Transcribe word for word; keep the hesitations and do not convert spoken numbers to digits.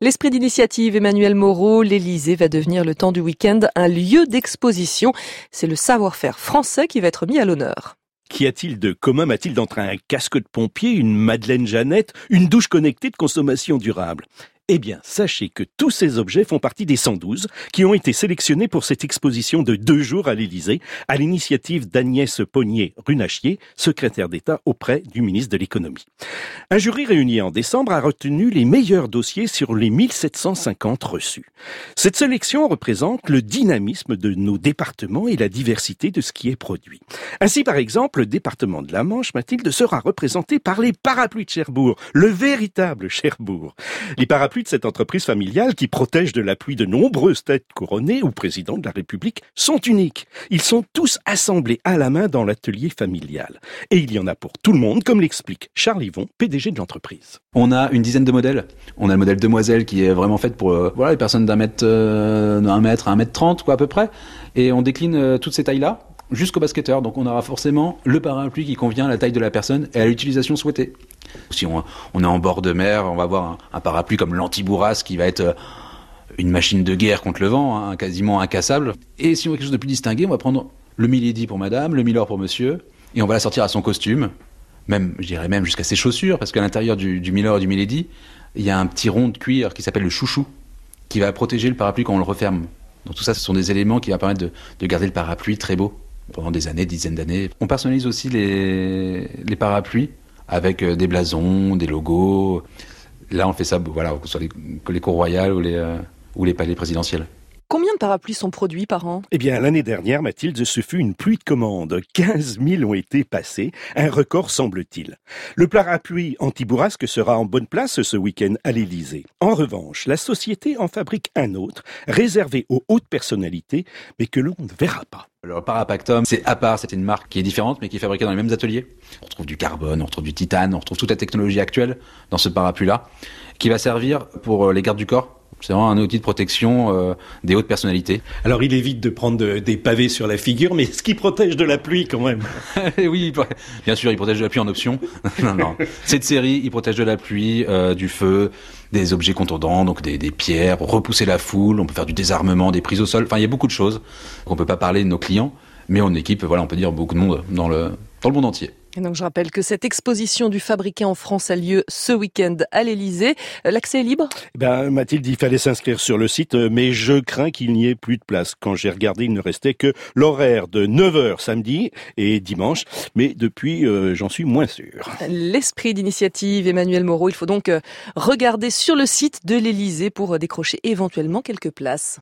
L'esprit d'initiative, Emmanuel Moreau, l'Élysée va devenir le temps du week-end un lieu d'exposition. C'est le savoir-faire français qui va être mis à l'honneur. Qu'y a-t-il de commun, Mathilde, entre un casque de pompier, une Madeleine Jeannette, une douche connectée de consommation durable ? Eh bien, sachez que tous ces objets font partie des cent douze qui ont été sélectionnés pour cette exposition de deux jours à l'Élysée, à l'initiative d'Agnès Pannier-Runacher, secrétaire d'État auprès du ministre de l'Économie. Un jury réuni en décembre a retenu les meilleurs dossiers sur les mille sept cent cinquante reçus. Cette sélection représente le dynamisme de nos départements et la diversité de ce qui est produit. Ainsi, par exemple, le département de la Manche, Mathilde, sera représenté par les parapluies de Cherbourg, le véritable Cherbourg. Les parapluies de cette entreprise familiale qui protège de la pluie de nombreuses têtes couronnées ou président de la République sont uniques. Ils sont tous assemblés à la main dans l'atelier familial. Et il y en a pour tout le monde, comme l'explique Charles Yvon, P D G de l'entreprise. On a une dizaine de modèles. On a le modèle Demoiselle qui est vraiment fait pour euh, voilà, les personnes d'un mètre, euh, d'un mètre à un mètre trente, quoi, à peu près. Et on décline euh, toutes ces tailles-là jusqu'au basketteur. Donc on aura forcément le parapluie qui convient à la taille de la personne et à l'utilisation souhaitée. Si on, on est en bord de mer, on va avoir un, un parapluie comme l'anti-bourrasque qui va être euh, une machine de guerre contre le vent, hein, quasiment incassable. Et si on veut quelque chose de plus distingué, on va prendre le Milady pour madame, le Milord pour monsieur, et on va la sortir à son costume, même, je dirais même jusqu'à ses chaussures, parce qu'à l'intérieur du, du Milord et du Milady, il y a un petit rond de cuir qui s'appelle le chouchou, qui va protéger le parapluie quand on le referme. Donc tout ça, ce sont des éléments qui vont permettre de, de garder le parapluie très beau pendant des années, dizaines d'années. On personnalise aussi les, les parapluies avec des blasons, des logos. Là, on fait ça, voilà, que ce soit les, les cours royales ou les, euh, ou les palais présidentiels. Combien de parapluies sont produits par an ? Eh bien, l'année dernière, Mathilde, ce fut une pluie de commandes. quinze mille ont été passés, un record semble-t-il. Le parapluie anti-bourrasque sera en bonne place ce week-end à l'Élysée. En revanche, la société en fabrique un autre, réservé aux hautes personnalités, mais que l'on ne verra pas. Le Parapactum, c'est à part, c'est une marque qui est différente, mais qui est fabriquée dans les mêmes ateliers. On retrouve du carbone, on retrouve du titane, on retrouve toute la technologie actuelle dans ce parapluie-là, qui va servir pour les gardes du corps. C'est vraiment un outil de protection euh, des hautes personnalités. Alors il évite de prendre de, des pavés sur la figure, mais ce qui protège de la pluie quand même. Oui, bien sûr, il protège de la pluie en option. non, non. Cette série, il protège de la pluie, euh, du feu, des objets contondants, donc des, des pierres, repousser la foule, on peut faire du désarmement, des prises au sol. Enfin, il y a beaucoup de choses. On peut pas parler de nos clients, mais on équipe, voilà, on peut dire beaucoup de monde dans le, dans le monde entier. Et donc je rappelle que cette exposition du fabriqué en France a lieu ce week-end à l'Élysée. L'accès est libre ? Eh ben, Mathilde, il fallait s'inscrire sur le site, mais je crains qu'il n'y ait plus de place. Quand j'ai regardé, il ne restait que l'horaire de neuf heures samedi et dimanche, mais depuis, euh, j'en suis moins sûr. L'esprit d'initiative, Emmanuel Moreau, il faut donc regarder sur le site de l'Élysée pour décrocher éventuellement quelques places.